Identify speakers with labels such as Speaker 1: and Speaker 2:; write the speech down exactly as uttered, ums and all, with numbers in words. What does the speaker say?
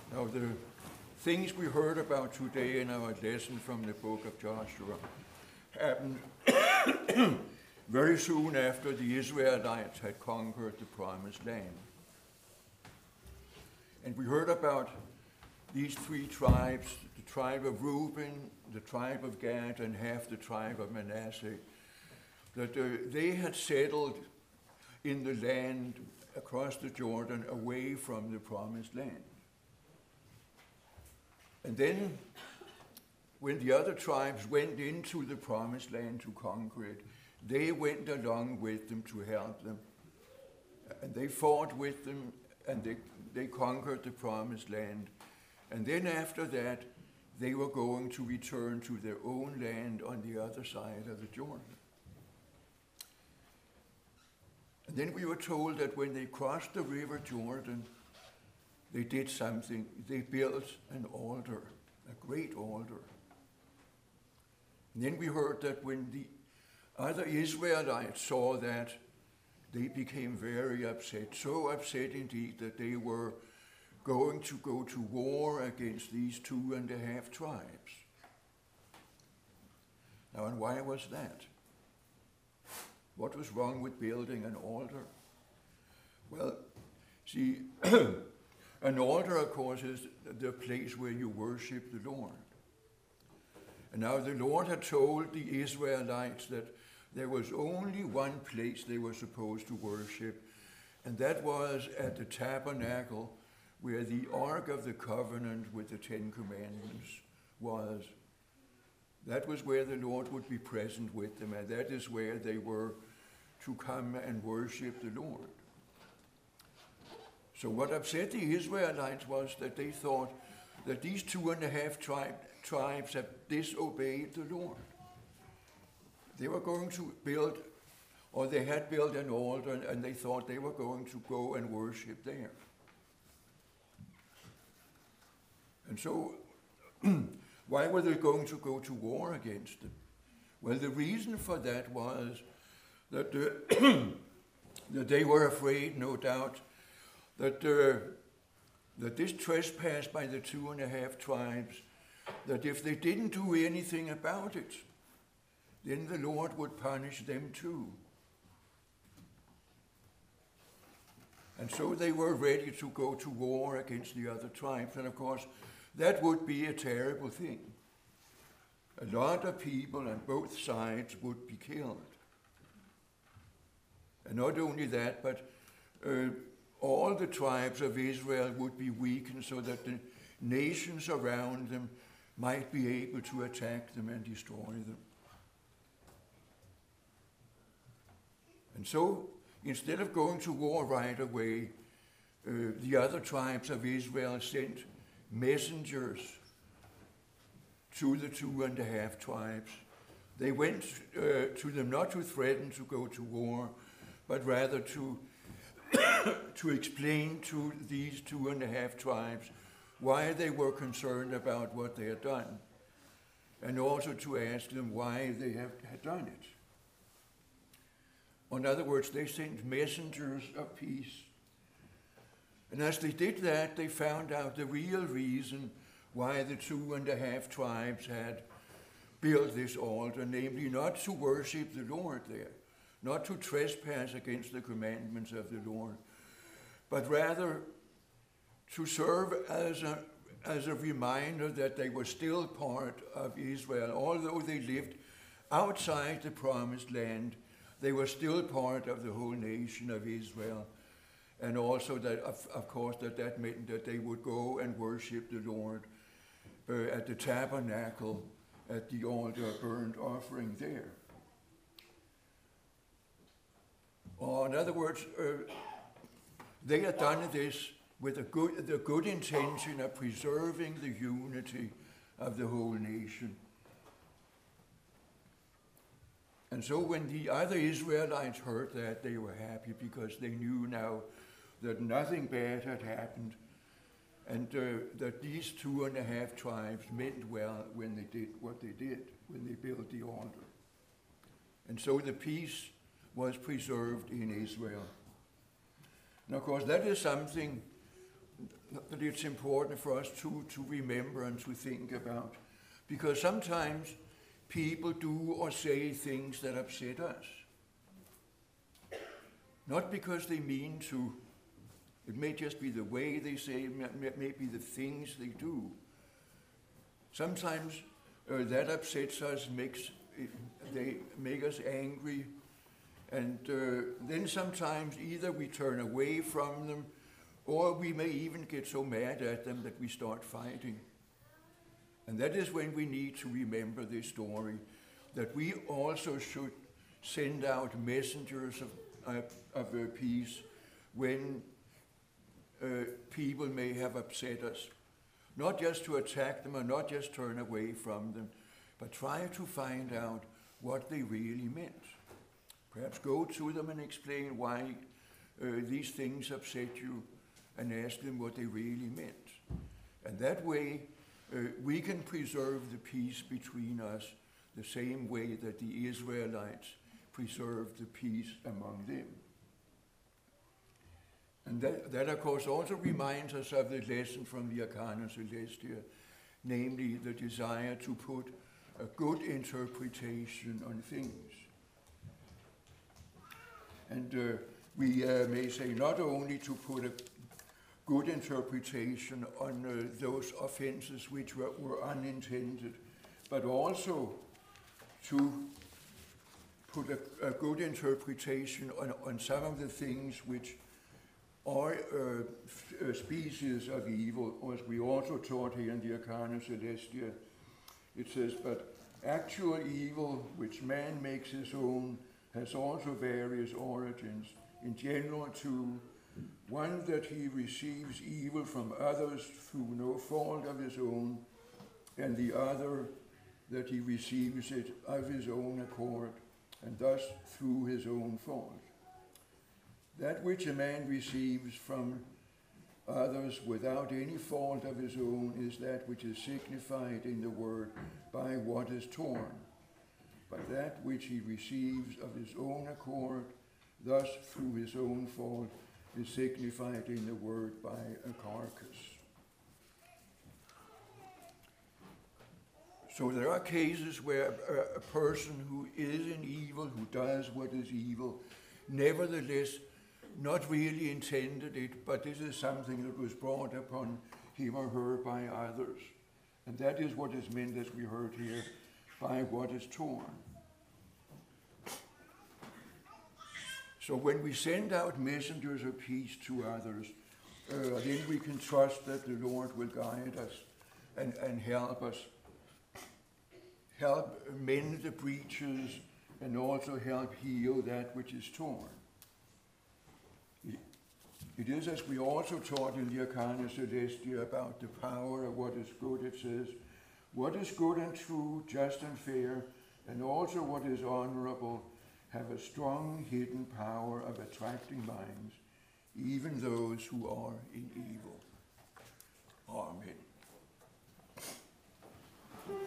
Speaker 1: Now, the things we heard about today in our lesson from the book of Joshua happened very soon after the Israelites had conquered the promised land. And we heard about these three tribes, the tribe of Reuben, the tribe of Gad, and half the tribe of Manasseh, that uh, they had settled in the land across the Jordan away from the promised land. And then when the other tribes went into the promised land to conquer it, they went along with them to help them. And they fought with them, and they, they conquered the promised land. And then after that, they were going to return to their own land on the other side of the Jordan. And then we were told that when they crossed the river Jordan, they did something. They built an altar, a great altar. And then we heard that when the other Israelites saw that, they became very upset, so upset indeed that they were going to go to war against these two and a half tribes. Now, and why was that? What was wrong with building an altar? Well, see, an altar, of course, is the place where you worship the Lord. And now the Lord had told the Israelites that there was only one place they were supposed to worship, and that was at the tabernacle where the Ark of the Covenant with the Ten Commandments was. That was where the Lord would be present with them, and that is where they were to come and worship the Lord. So what upset the Israelites was that they thought that these two and a half tri- tribes had disobeyed the Lord. They were going to build, or they had built an altar, and, and they thought they were going to go and worship there. And so, why were they going to go to war against them? Well, the reason for that was that, uh, that they were afraid, no doubt, that, uh, that this trespass by the two and a half tribes, that if they didn't do anything about it, then the Lord would punish them too. And so they were ready to go to war against the other tribes. And of course, that would be a terrible thing. A lot of people on both sides would be killed. And not only that, but uh, all the tribes of Israel would be weakened so that the nations around them might be able to attack them and destroy them. And so, instead of going to war right away, uh, the other tribes of Israel sent messengers to the two and a half tribes. They went uh, to them not to threaten to go to war, but rather to, to explain to these two and a half tribes why they were concerned about what they had done, and also to ask them why they have, had done it. In other words, they sent messengers of peace. And as they did that, they found out the real reason why the two and a half tribes had built this altar, namely not to worship the Lord there, not to trespass against the commandments of the Lord, but rather to serve as a, as a reminder that they were still part of Israel. Although they lived outside the promised land, they were still part of the whole nation of Israel. And also that, of, of course, that that meant that they would go and worship the Lord uh, at the tabernacle, at the altar burnt offering there. Or in other words, uh, they had done this with a good, the good intention of preserving the unity of the whole nation. And so when the other Israelites heard that, they were happy because they knew now that nothing bad had happened, and uh, that these two and a half tribes meant well when they did what they did, when they built the altar. And so the peace was preserved in Israel. And of course, that is something, that it's important for us to, to remember and to think about. Because sometimes people do or say things that upset us. Not because they mean to. It may just be the way they say, it may be the things they do. Sometimes uh, that upsets us, makes it, they make us angry, and uh, then sometimes either we turn away from them, or we may even get so mad at them that we start fighting. And that is when we need to remember this story, that we also should send out messengers of, uh, of uh, peace when uh, people may have upset us. Not just to attack them or not just turn away from them, but try to find out what they really meant. Perhaps go to them and explain why uh, these things upset you, and ask them what they really meant. And that way, uh, we can preserve the peace between us the same way that the Israelites preserved the peace among them. And that, that of course, also reminds us of the lesson from the Arcana Celestia, namely the desire to put a good interpretation on things. And uh, we uh, may say not only to put a good interpretation on uh, those offenses which were, were unintended, but also to put a, a good interpretation on, on some of the things which are uh, f- uh, species of evil, as we also taught here in the Arcana Celestia. It says, but actual evil which man makes his own has also various origins. In general, too, one that he receives evil from others through no fault of his own, and the other that he receives it of his own accord, and thus through his own fault. That which a man receives from others without any fault of his own is that which is signified in the word by what is torn. But that which he receives of his own accord, thus through his own fault, is signified in the word by a carcass. So there are cases where a, a person who is in evil, who does what is evil, nevertheless not really intended it, but this is something that was brought upon him or her by others. And that is what is meant, as we heard here, by what is torn. So when we send out messengers of peace to others, uh, then we can trust that the Lord will guide us and, and help us, help mend the breaches, and also help heal that which is torn. It is, as we also taught in the Arcana Celestia, about the power of what is good. It says, what is good and true, just and fair, and also what is honorable, have a strong hidden power of attracting minds, even those who are in evil. Amen.